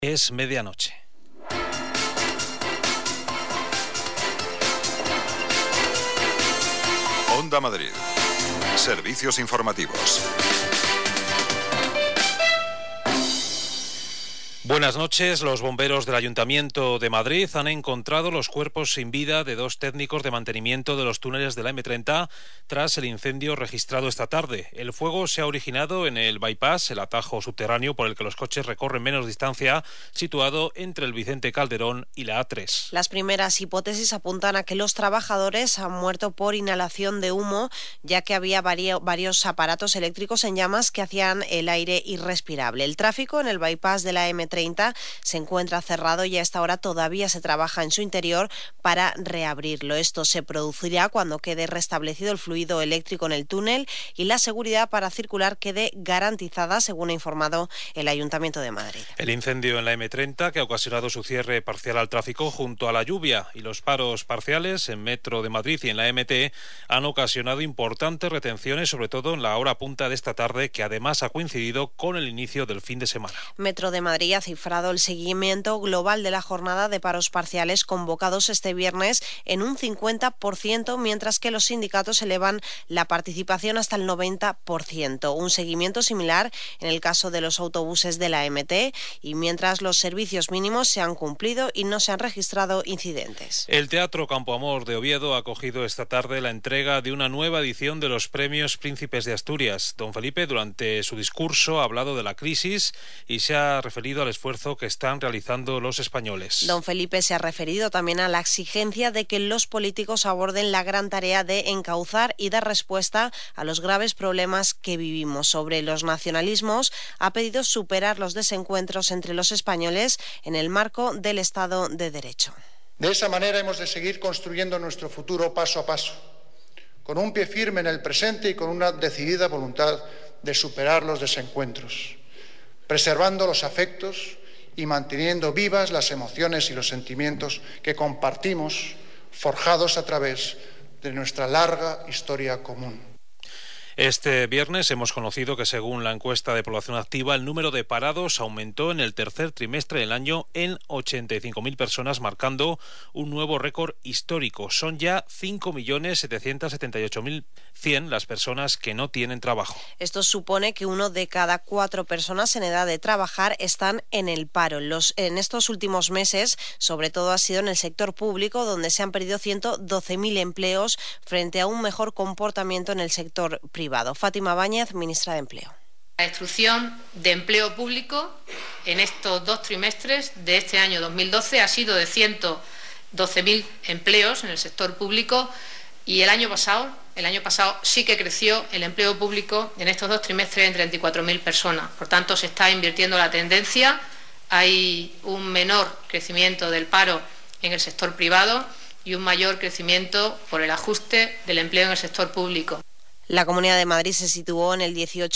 Es medianoche. Onda Madrid. Servicios informativos. Buenas noches. Los bomberos del Ayuntamiento de Madrid han encontrado los cuerpos sin vida de dos técnicos de mantenimiento de los túneles de la M30 tras el incendio registrado esta tarde. El fuego se ha originado en el bypass, el atajo subterráneo por el que los coches recorren menos distancia, situado entre el Vicente Calderón y la A3. Las primeras hipótesis apuntan a que los trabajadores han muerto por inhalación de humo, ya que había varios aparatos eléctricos en llamas que hacían el aire irrespirable. El tráfico en el bypass de la M30 se encuentra cerrado y a esta hora todavía se trabaja en su interior para reabrirlo. Esto se producirá cuando quede restablecido el fluido eléctrico en el túnel y la seguridad para circular quede garantizada, según ha informado el Ayuntamiento de Madrid. El incendio en la M30, que ha ocasionado su cierre parcial al tráfico junto a la lluvia y los paros parciales en Metro de Madrid y en la MT, han ocasionado importantes retenciones, sobre todo en la hora punta de esta tarde, que además ha coincidido con el inicio del fin de semana. Metro de Madrid ha cifrado el seguimiento global de la jornada de paros parciales convocados este viernes en un 50%, mientras que los sindicatos elevan la participación hasta el 90%. Un seguimiento similar en el caso de los autobuses de la MT, y mientras los servicios mínimos se han cumplido y no se han registrado incidentes. El Teatro Campo Amor de Oviedo ha acogido esta tarde la entrega de una nueva edición de los premios Príncipes de Asturias. Don Felipe, durante su discurso, ha hablado de la crisis y se ha referido al esfuerzo que están realizando los españoles. Don Felipe se ha referido también a la exigencia de que los políticos aborden la gran tarea de encauzar y dar respuesta a los graves problemas que vivimos. Sobre los nacionalismos, ha pedido superar los desencuentros entre los españoles en el marco del Estado de Derecho. De esa manera hemos de seguir construyendo nuestro futuro paso a paso, con un pie firme en el presente y con una decidida voluntad de superar los desencuentros, preservando los afectos y manteniendo vivas las emociones y los sentimientos que compartimos, forjados a través de nuestra larga historia común. Este viernes hemos conocido que, según la encuesta de población activa, el número de parados aumentó en el tercer trimestre del año en 85.000 personas, marcando un nuevo récord histórico. Son ya 5.778.100 las personas que no tienen trabajo. Esto supone que 1 de cada 4 personas en edad de trabajar están en el paro. En estos últimos meses, sobre todo ha sido en el sector público, donde se han perdido 112.000 empleos frente a un mejor comportamiento en el sector privado. Fátima Báñez, ministra de Empleo. La destrucción de empleo público en estos 2 trimestres de este año 2012 ha sido de 112.000 empleos en el sector público, y el año pasado sí que creció el empleo público en estos 2 trimestres en 34.000 personas. Por tanto, se está invirtiendo la tendencia. Hay un menor crecimiento del paro en el sector privado y un mayor crecimiento por el ajuste del empleo en el sector público. La Comunidad de Madrid se situó en el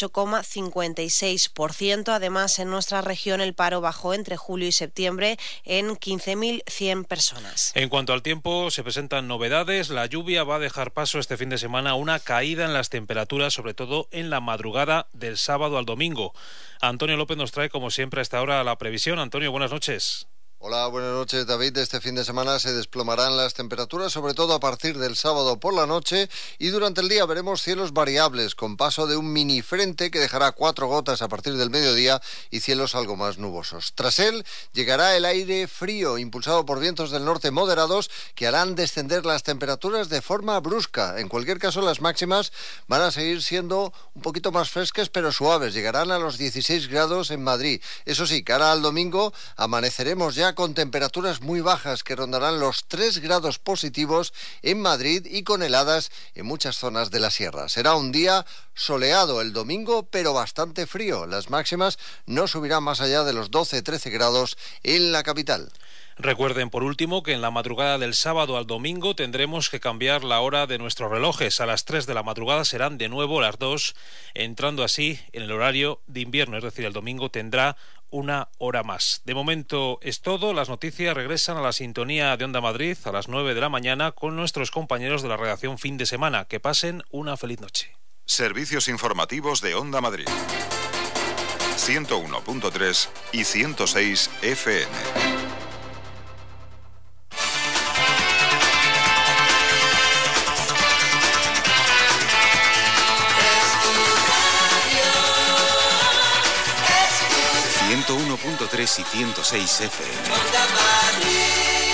18,56%. Además, en nuestra región el paro bajó entre julio y septiembre en 15.100 personas. En cuanto al tiempo, se presentan novedades. La lluvia va a dejar paso este fin de semana a una caída en las temperaturas, sobre todo en la madrugada del sábado al domingo. Antonio López nos trae, como siempre, a esta hora la previsión. Antonio, buenas noches. Hola, buenas noches, David. Este fin de semana se desplomarán las temperaturas, sobre todo a partir del sábado por la noche, y durante el día veremos cielos variables, con paso de un mini frente que dejará 4 gotas a partir del mediodía y cielos algo más nubosos. Tras él llegará el aire frío, impulsado por vientos del norte moderados, que harán descender las temperaturas de forma brusca. En cualquier caso, las máximas van a seguir siendo un poquito más frescas, pero suaves. Llegarán a los 16 grados en Madrid. Eso sí, cara al domingo amaneceremos ya con temperaturas muy bajas que rondarán los 3 grados positivos en Madrid y con heladas en muchas zonas de la sierra. Será un día soleado el domingo, pero bastante frío. Las máximas no subirán más allá de los 12-13 grados en la capital. Recuerden, por último, que en la madrugada del sábado al domingo tendremos que cambiar la hora de nuestros relojes. A las 3 de la madrugada serán de nuevo las 2, entrando así en el horario de invierno, es decir, el domingo tendrá 1 hora más. De momento es todo. Las noticias regresan a la sintonía de Onda Madrid a las 9 de la mañana con nuestros compañeros de la redacción Fin de Semana. Que pasen una feliz noche. Servicios informativos de Onda Madrid. 101.3 y 106 FM. ...101.3 y 106 FM.